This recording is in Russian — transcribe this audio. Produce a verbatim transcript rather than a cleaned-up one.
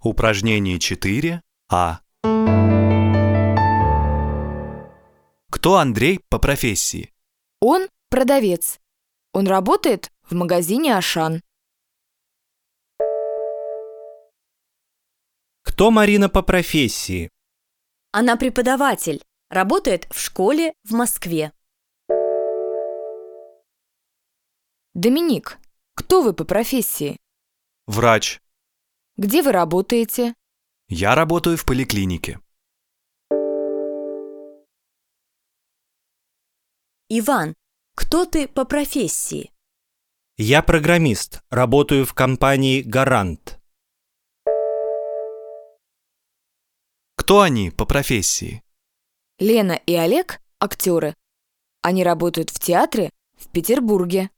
Упражнение четыре А. Кто Андрей по профессии? Он продавец. Он работает в магазине «Ашан». Кто Марина по профессии? Она преподаватель, работает в школе в Москве. Доминик, кто вы по профессии? Врач. Где вы работаете? Я работаю в поликлинике. Иван, кто ты по профессии? Я программист, работаю в компании «Гарант». Кто они по профессии? Лена и Олег – актеры. Они работают в театре в Петербурге.